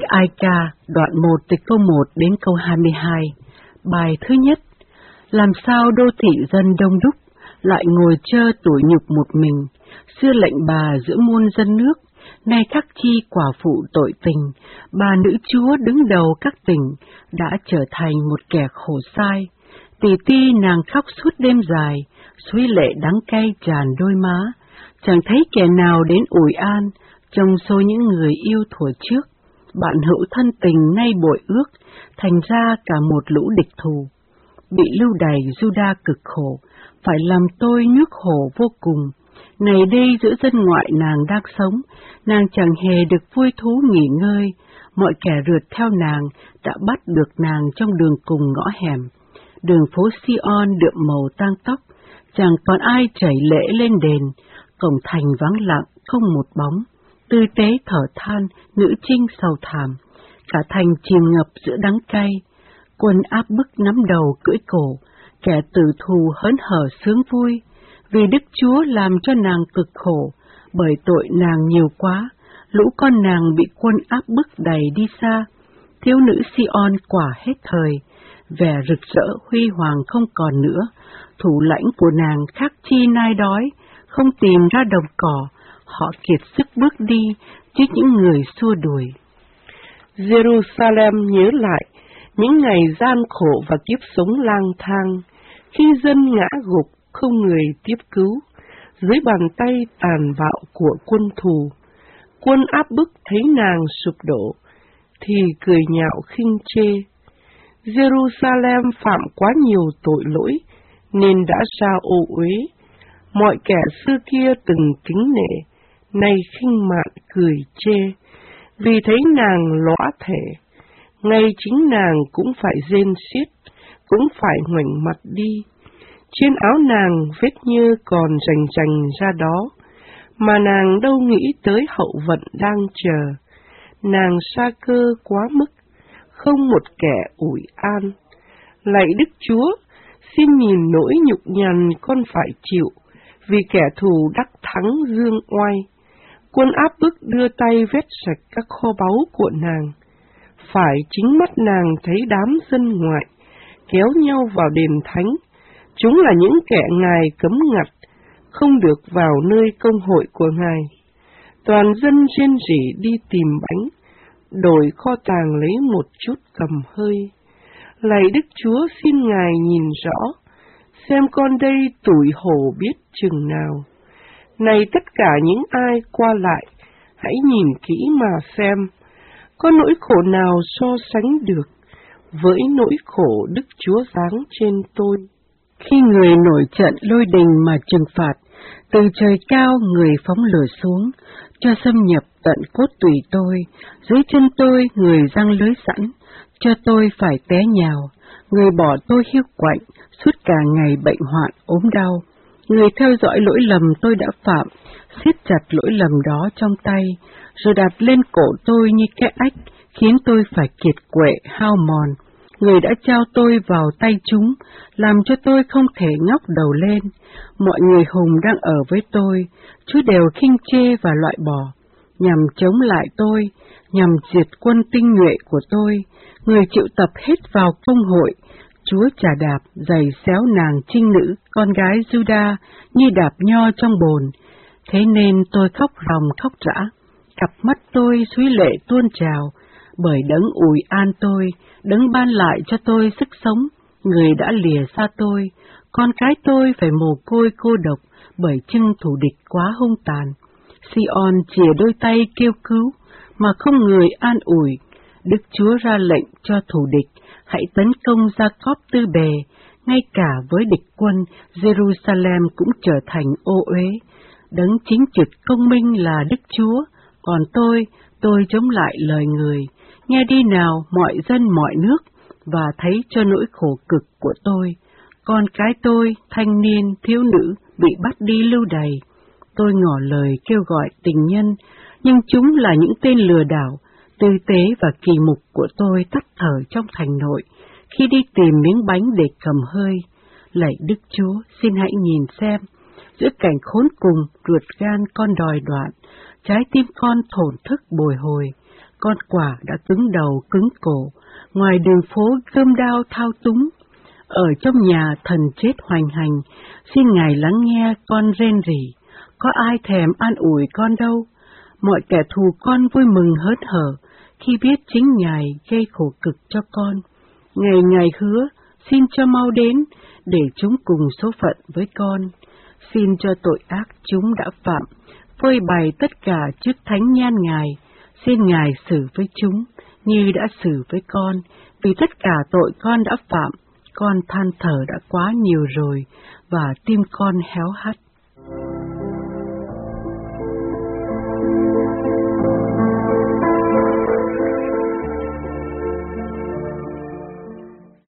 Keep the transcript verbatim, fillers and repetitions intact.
Ai Ca, đoạn một từ câu một đến câu hai mươi hai. Bài thứ nhất. Làm sao đô thị dân đông đúc, lại ngồi chơ tủi nhục một mình, xưa lệnh bà giữa muôn dân nước, nay khắc chi quả phụ tội tình, bà nữ chúa đứng đầu các tỉnh, đã trở thành một kẻ khổ sai. Tỉ ti nàng khóc suốt đêm dài, suối lệ đắng cay tràn đôi má, chẳng thấy kẻ nào đến ủi an, trong số những người yêu thuở trước. Bạn hữu thân tình nay bội ước, thành ra cả một lũ địch thù. Bị lưu đày Juda cực khổ, phải làm tôi nước khổ vô cùng. Này đây giữa dân ngoại nàng đang sống, nàng chẳng hề được vui thú nghỉ ngơi. Mọi kẻ rượt theo nàng đã bắt được nàng trong đường cùng ngõ hẻm. Đường phố Sion đượm màu tang tóc, chẳng còn ai chảy lễ lên đền. Cổng thành vắng lặng, không một bóng. Tư tế thở than, nữ trinh sầu thảm, cả thành chìm ngập giữa đắng cay. Quân áp bức nắm đầu cưỡi cổ, kẻ tử thù hớn hở sướng vui, vì Đức Chúa làm cho nàng cực khổ, bởi tội nàng nhiều quá, lũ con nàng bị quân áp bức đày đi xa. Thiếu nữ Sion quả hết thời, vẻ rực rỡ huy hoàng không còn nữa, thủ lãnh của nàng khắc chi nai đói, không tìm ra đồng cỏ, họ kiệt sức bước đi trước những người xua đuổi. Jerusalem nhớ lại những ngày gian khổ và kiếp sống lang thang, khi dân ngã gục không người tiếp cứu, dưới bàn tay tàn bạo của quân thù. Quân áp bức thấy nàng sụp đổ, thì cười nhạo khinh chê. Jerusalem phạm quá nhiều tội lỗi, nên đã ra ô uế. Mọi kẻ xưa kia từng kính nể, nay khinh mạn cười chê, vì thấy nàng lõa thể. Ngay chính nàng cũng phải rên xiết, cũng phải ngoảnh mặt đi. Trên áo nàng vết nhơ còn rành rành ra đó, mà nàng đâu nghĩ tới hậu vận đang chờ. Nàng sa cơ quá mức, không một kẻ ủi an. Lạy Đức Chúa, xin nhìn nỗi nhục nhằn con phải chịu, vì kẻ thù đắc thắng dương oai. Quân áp bức đưa tay vét sạch các kho báu của nàng. Phải chính mắt nàng thấy đám dân ngoại kéo nhau vào đền thánh. Chúng là những kẻ Ngài cấm ngặt, không được vào nơi công hội của Ngài. Toàn dân rên rỉ đi tìm bánh, đổi kho tàng lấy một chút cầm hơi. Lạy Đức Chúa, xin Ngài nhìn rõ, xem con đây tủi hổ biết chừng nào. Này tất cả những ai qua lại, hãy nhìn kỹ mà xem, có nỗi khổ nào so sánh được với nỗi khổ Đức Chúa giáng trên tôi. Khi người nổi trận lôi đình mà trừng phạt, từ trời cao người phóng lửa xuống, cho xâm nhập tận cốt tủy tôi, dưới chân tôi người giăng lưới sẵn, cho tôi phải té nhào, người bỏ tôi hiu quạnh, suốt cả ngày bệnh hoạn ốm đau. Người theo dõi lỗi lầm tôi đã phạm, siết chặt lỗi lầm đó trong tay, rồi đặt lên cổ tôi như cái ách, khiến tôi phải kiệt quệ hao mòn. Người đã trao tôi vào tay chúng, làm cho tôi không thể ngóc đầu lên. Mọi người hùng đang ở với tôi, Chúa đều khinh chê và loại bỏ, nhằm chống lại tôi, nhằm diệt quân tinh nhuệ của tôi. Người chịu tập hết vào công hội, Chúa chà đạp, giày xéo nàng trinh nữ, con gái Juda, như đạp nho trong bồn. Thế nên tôi khóc ròng khóc rã, cặp mắt tôi suối lệ tuôn trào, bởi đấng ủi an tôi, đấng ban lại cho tôi sức sống. Người đã lìa xa tôi, con cái tôi phải mồ côi cô độc, bởi chưng thù địch quá hung tàn. Sion chìa đôi tay kêu cứu, mà không người an ủi. Đức Chúa ra lệnh cho thù địch, hãy tấn công Gia-cóp tư bề, ngay cả với địch quân, Jerusalem cũng trở thành ô uế. Đấng chính trực công minh là Đức Chúa, còn tôi, tôi chống lại lời người. Nghe đi nào mọi dân mọi nước, và thấy cho nỗi khổ cực của tôi. Con cái tôi, thanh niên, thiếu nữ, bị bắt đi lưu đày. Tôi ngỏ lời kêu gọi tình nhân, nhưng chúng là những tên lừa đảo. Tư tế và kỳ mục của tôi tắt thở trong thành nội, khi đi tìm miếng bánh để cầm hơi. Lạy Đức Chúa, xin hãy nhìn xem, giữa cảnh khốn cùng, ruột gan con đòi đoạn, trái tim con thổn thức bồi hồi. con quả đã cứng đầu cứng cổ, ngoài đường phố gươm đao thao túng. Ở trong nhà thần chết hoành hành, xin Ngài lắng nghe con rên rỉ, có ai thèm an ủi con đâu. Mọi kẻ thù con vui mừng hớn hở, khi biết chính Ngài gây khổ cực cho con. Ngày Ngài hứa, xin cho mau đến, để chúng cùng số phận với con. Xin cho tội ác chúng đã phạm, phơi bày tất cả trước thánh nhan Ngài. Xin Ngài xử với chúng, như đã xử với con, vì tất cả tội con đã phạm. Con than thở đã quá nhiều rồi, và tim con héo hắt.